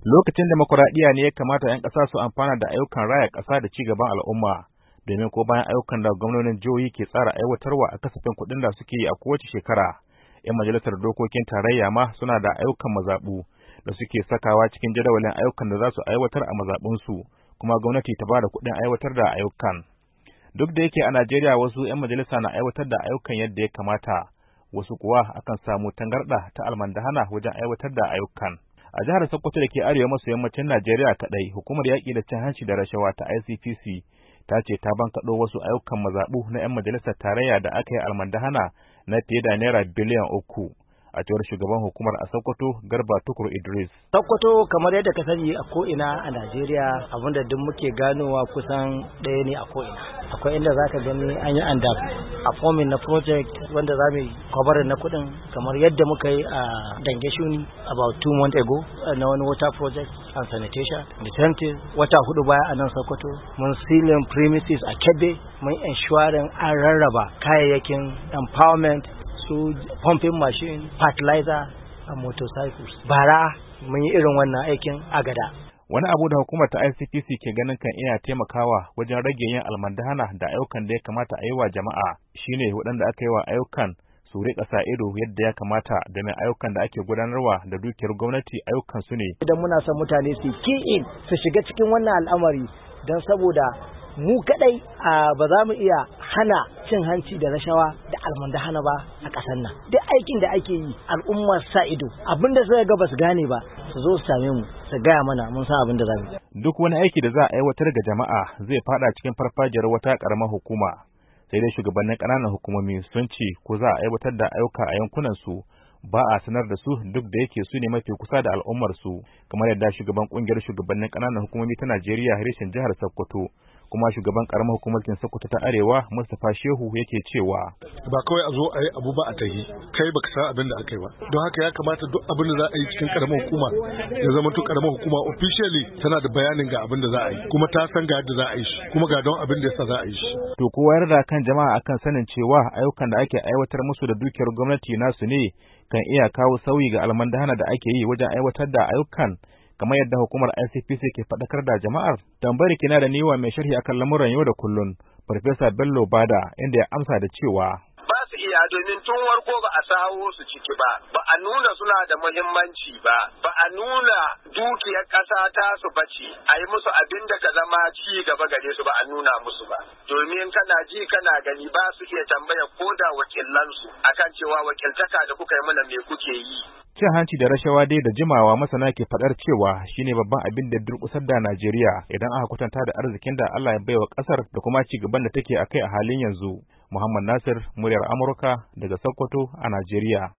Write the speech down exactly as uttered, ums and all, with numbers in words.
Lokacin demokuraɗiyya ne ya kamata 'yan ƙasa su amfana da ayyukan raya ƙasa da ci gaban al'umma, domin ko bayan ayyukan da gwamnonin jihohi ke tsara aiwatarwa a kasafin kuɗin da suke yi a kowace shekara, 'yan majalisar dokokin tarayya ma suna da ayyukan mazaɓu da suke sakawa cikin jadawalin ayyukan da za su aiwatar a mazaɓunsu, kuma gwamnati ta ba da kuɗin aiwatar da ayyukan. Duk da yake a Najeriya wasu 'yan majalisa na aiwatar da ayyukan yadda ya kamata, wasu kuwa akan samu tangarɗa ta almandahana wajen aiwatar da ayyukan. A jihar Sokoto da ke arewa maso yammacin Najeriya kaɗai, hukumar yaƙi da cin hanci da rashawa ta I C P C ta ce ta bankaɗo wasu ayyukan mazaɓu na 'yan majalisar tarayya da aka yi almandahana na fiye da naira biliyan uku. A cewar shugaban hukumar a Sokoto, Garba Tukur Idris. Sokoto kamar yadda ka sani a ko'ina a Najeriya, abinda duk muke ganowa kusan ɗaya ne a ko'ina. Akwai inda za ka gani an yi anda a fomin na project wanda za mu yi kwabarin na kuɗin, kamar yadda muka yi a Dange Shuni about two months ago na wani water project and sanitation. The same wata hudu baya a nan Sokoto mun sealing premises a Kebbi, mun ensuring an rarraba kayayyakin empowerment su pumping machine, fertilizer a motorcycles. Bara mun yi irin wannan aikin a Gada. Wani abu da hukumar ta I C P C ke ganin kan iya taimakawa wajen rage yin almandahana da ayyukan da ya kamata a yi wa jama'a shine waɗanda aka yi wa ayyukan su riƙa sa ido yadda ya kamata, da mai ayyukan da ake gudanarwa da dukiyar gwamnati ayyukan su ne. Idan muna son mutane su key in su shiga cikin wannan al'amari, don saboda mu kadai ba za mu iya hana cin hanci da rashawa da almandahana ba a ƙasar nan. Duk aikin da ake yi al'umma sa ido, abinda suka ga ba su gane ba su zo su same mu su gaya mana, mun san abin da za mu yi. Duk wani aiki da za a aiwatar ga jama'a zai fada cikin farfajiyar wata ƙaramar hukuma, sai dai shugabannin ƙananan hukumomi sun ce ko za a aiwatar da ayyuka a yankunan su ba a sanar da su, duk da yake su ne mafi kusa da al'ummar su, kamar yadda shugaban kungiyar shugabannin ƙananan hukumomi ta Najeriya reshen jihar Sokoto kuma shugaban karamar hukumar Sokoto ta Arewa Mustapha Shehu yake cewa ba kawai a zo a yi abu ba a tahi, kai baka san abin da aka yi ba, don haka ya kamata duk abin da za a yi cikin karamar hukuma ya zama to karamar hukuma officially tana da bayanin ga abin da za a yi, kuma ta san ga yadda za a yi shi, kuma ga don abin da yasa za a yi shi. To kowa yarda kan jama'a akan sanin cewa ayyukan da ake aiwatar musu da dukiyar gwamnati nasu ne kan iya kawo sauyi ga almandahana da ake yi wajen aiwatar da ayyukan, kamar yadda hukumar I C P C ke faɗakar da jama'ar. Tambayar kina da niwa mai sharhi akan lamuran yau da kullun, Farfesa Bello Bada, inda ya amsa da cewa ba su iya, domin tun warko ba a sawo su ciki ba, ba a nuna suna da muhimmanci ba, ba a nuna dukiyar ƙasa ta su bace a yi musu abin da ka zama ci gaba gare su, ba a nuna musu ba, domin kana ji kana gani ba su iya tambaya ko da wakilansu akan cewa wakiltaka da kuka yi mana me kuke yi. Cin hanci da rashawa dai da jimawa masana ke faɗar cewa shine babban abin da durƙusar da Najeriya idan aka kwatanta da arzikin da Allah ya baiwa ƙasar da kuma ci gaban da take akai a halin yanzu. Muhammad Nasir, muryar Amurka daga Sokoto a Najeriya.